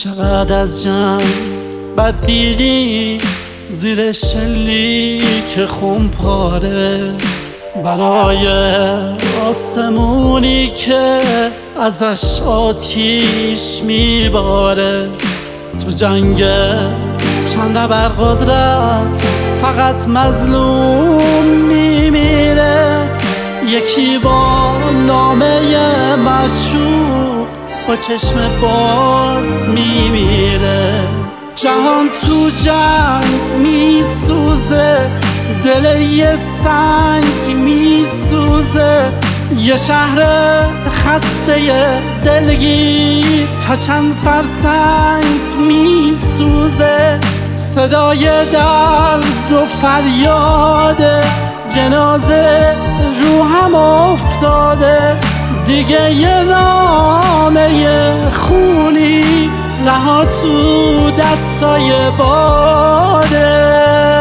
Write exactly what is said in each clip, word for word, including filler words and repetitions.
چقدر از جنگ بد دیدی زیر شلیک خونپاره، برای آسمونی که ازش آتیش میباره. تو جنگ چند ابرقدرت فقط مظلوم میمیره، یکی با نامه مشوق با چشم باز میمیره. جهان تو جنگ میسوزه، دل یه سنگ میسوزه، یه شهر خسته دلگیر تا چند فرسنگ میسوزه. صدای درد و فریاد جنازه رو هم افتاده، دیگه یه نامه خونی رها تو دستای باده.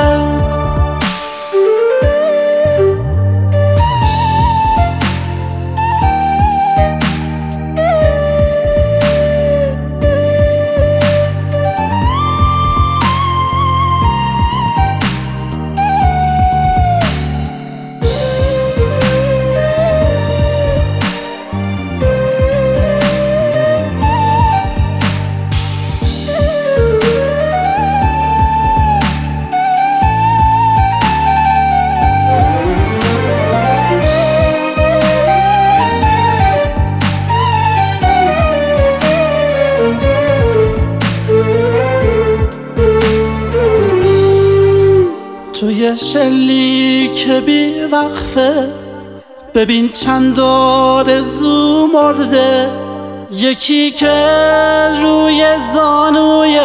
توی شلیک بی وقفه ببین چند آرزو مرده، یکی که روی زانوی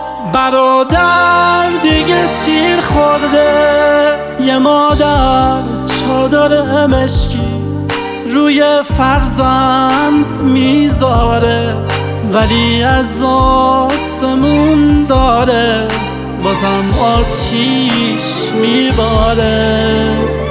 برادر دیگه تیر خورده، یه مادر چادر مشکی روی فرزند میذاره، ولی از آسمون داره بازم آتیش میباره.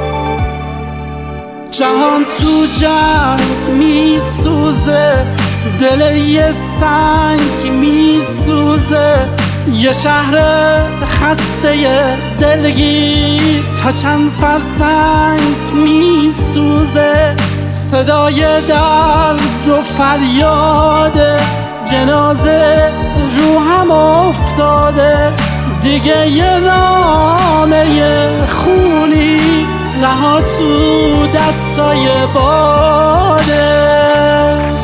جهان تو جنگ میسوزه، دل یه سنگ میسوزه، یه شهر خسته دلگیر تا چند فرسنگ میسوزه. صدای درد و فریاد جنازه رو هم افتاده، دیگه یه نامه خونی رها تو دستای باده.